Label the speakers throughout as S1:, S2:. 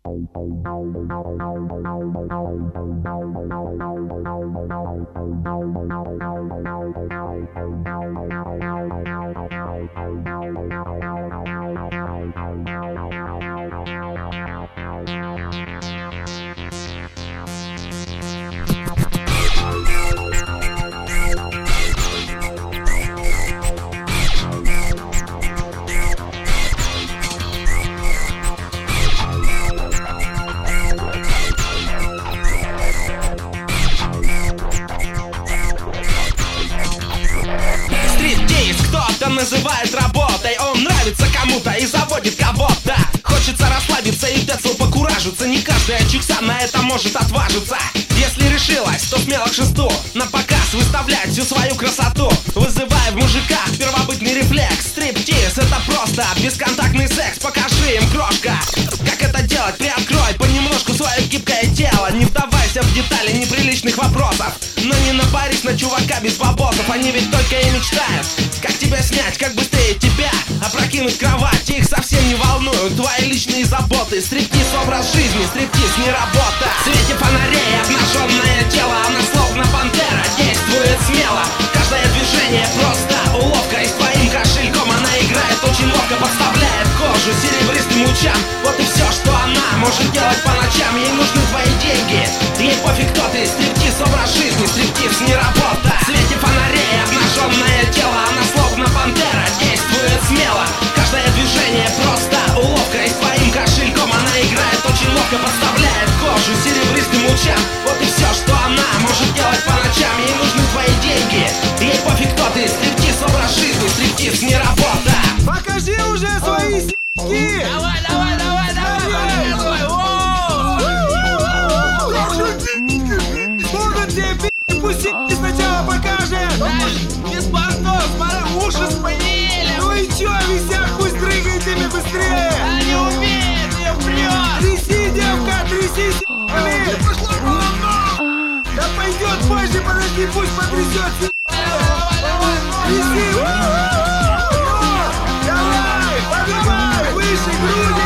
S1: Называет работой, он нравится кому-то и заводит кого-то. Хочется расслабиться и децл покуражиться. Не каждая чикса на это может отважиться. Если решилась, то смело к шесту на показ выставлять всю свою красоту, вызывая в мужиках первобытный рефлекс. Стриптиз — это просто бесконтактный секс. Покажи им, крошка, как это делать. Приоткрой понемножку свое гибкое тело. Не вдавайся в детали неприличных вопросов, но не напарись на чувака без бабосов. Они ведь только и мечтают, как тебя снять, как быстрее тебя опрокинуть кровать. Их совсем не волнуют твои личные заботы. Стриптиз — образ жизни, стриптиз — не работа. В свете фонарей обнаженное тело, она словно пантера, действует смело. Каждое движение просто уловка, и с твоим кошельком она играет очень ловко, подставляет кожу серебристым лучам. Вот и все, что она может делать по ночам. Ей нужны твои деньги, ей пофиг, кто ты. Стриптиз — образ жизни, стриптиз — не работа. В свете фонарей обнаженное тело, она словно пантера, действует смело. Каждое движение просто уловка, и с твоим кошельком она играет очень ловко, подставляет кожу серебристым лучам. Вот и все, что она может делать по ночам. Ей нужны твои деньги, ей пофиг, кто ты. Стриптиз — образ жизни, стриптиз — не работа.
S2: Покажи уже свои с***ки!
S1: Давай, давай, давай, давай, давай.
S2: Будут тебе пи***, пусть с***ки сначала покажет!
S1: Без понтов, пора уши спалили.
S2: Ну и чё, висят, пусть дрыгает ими быстрее!
S1: Они умеют, ее прет.
S2: Тряси, девка, тряси, с***ли! Да пойдет позже, подожди, пусть потрясет, тряси! Давай, поднимай, выше груди!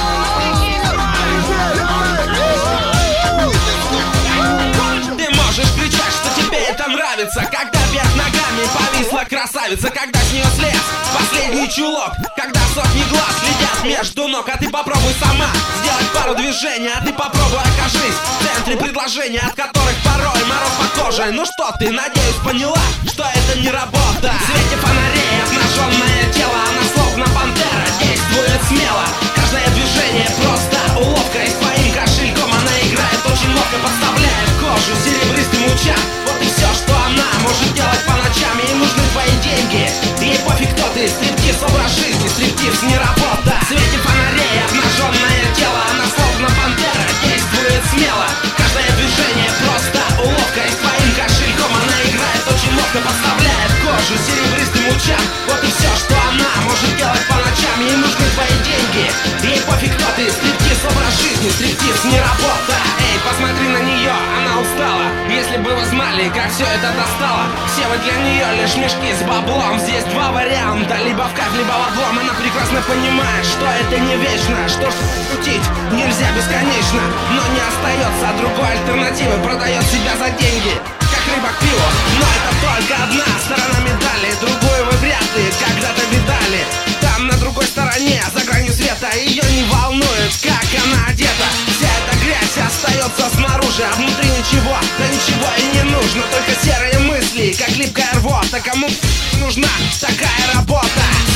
S1: Ты можешь кричать, что тебе это нравится, когда вверх ногами повисла красавица, когда с нее слез последний чулок, когда сотни глаз глядят между ног. А ты попробуй сама сделать пару движений, а ты попробуй окажись в центре предложения, от которых порой мороз по коже. Ну что ты, надеюсь, поняла, что это не работа. В свете фонарей обнаженное тело, она словно пантера, действует смело. Каждое движение просто уловка, и с твоим кошельком она играет очень ловко, подставляет кожу серебристым лучам. Вот и все, что она может делать по ночам. Ей нужны твои деньги, ей пофиг, кто ты. Стриптиз — образ жизни, стриптиз — не работа. В свете фонарей обнаженное тело, она словно пантера, действует смело. Каждое движение просто уловка, и с твоим кошельком она играет очень ловко, подставляет кожу серебристым лучам. Вот и все, что она может делать по ночам. Ей нужны твои деньги, ей пофиг, кто ты. Стриптиз — образ жизни, стриптиз — не работа. Эй, посмотри на нее, она устала. Если бы вы знали, как все это достало. Все вы для нее лишь мешки с баблом. Здесь два варианта, либо в кайф, либо в облом. Она прекрасно понимает, что это не вечно, что шутить нельзя бесконечно. Но не остается другой альтернативы, продает себя за деньги, как рыба к пиву. Но это только одна сторона медали, другую вы вряд ли когда-то видали. Там на другой стороне, за гранью света, ее не волнует, как она одета. Вся эта грязь остается снаружи, а внутри ничего, да ничего и не нужно. Только серые мысли, как липкая рвота. Кому нужна такая работа?